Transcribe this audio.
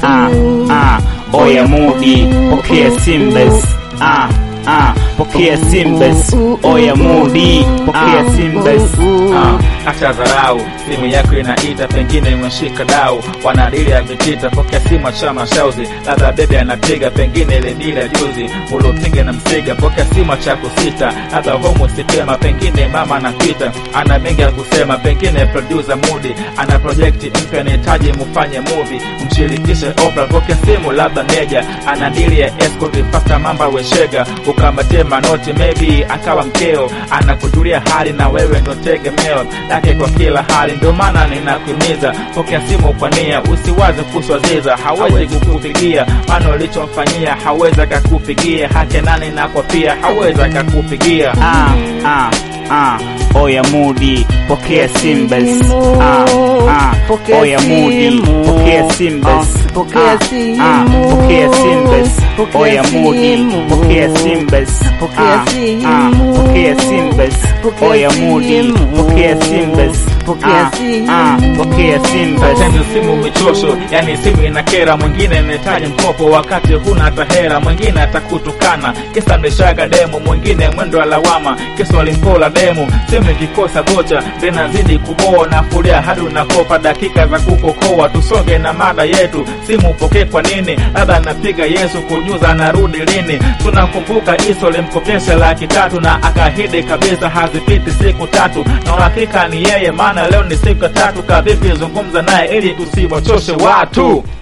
Oya Mudi, pokea Simbes. Pokea Simbes. Oya Mudi, pokea Simbes. Acha dharau, simu yako inaita, pengine umeshika dau. Wanadili ya vitita, pokea simu chama shauzi. Ladha bebe anapiga, pengine ile dila juzi ulopiga na msiga. Pokea simu cha kusita, ladha homo sitema, pengine mama anakuita. Ana mengi ya kusema, pengine producer Mudi ana project mpya, anahitaji mfanye movie, mshirikishe Oprah. Pokea simu labda Neja, ana dili ya escort, pasta mamba weshega. Ukamatie manoti, maybe akawa mkeo, anakujulia hali na wewe ndo tegemeo lake kwa kila hali. Ndio maana ninakuhimiza, pokea simu kwa nia, usiwaze kuswaziza. Hawezi kukupigia, maana ulichomfanyia hawezi akakupigia. Hake nani na kwa pia hawezi akakupigia. Oya Mudi, pokea Simbes. Oya Mudi, pokea Simbes. Pokea Simbes. Oya Mudi, pokea Simbes. Pokea Simbes. Oya Mudi, pokea Simbes. Pokea Simbes. Tendo simu michosho, yani simu inakera. Mwingine anahitaji mkopo wakati huna hata hela. Mwingine atakutukana kisa ndeshaga demo. Mwingine mwendo wa lawama kisa walimpola demo. Simu ikikosa goja tena zidi kuboa, na fulia hadi unakopa dakika za kukokoa. Tusonge na mada yetu, simu upokee kwa nini? Labda anapiga Yesu kujuza anarudi lini. Tunakumbuka Iso limkopesha 300,000 na akahidi kabisa hazipiti siku 3. Na hakika ni yeye, maana leo ni siku ya 3. Kavipi zungumza naye ili tusiwachoshe watu.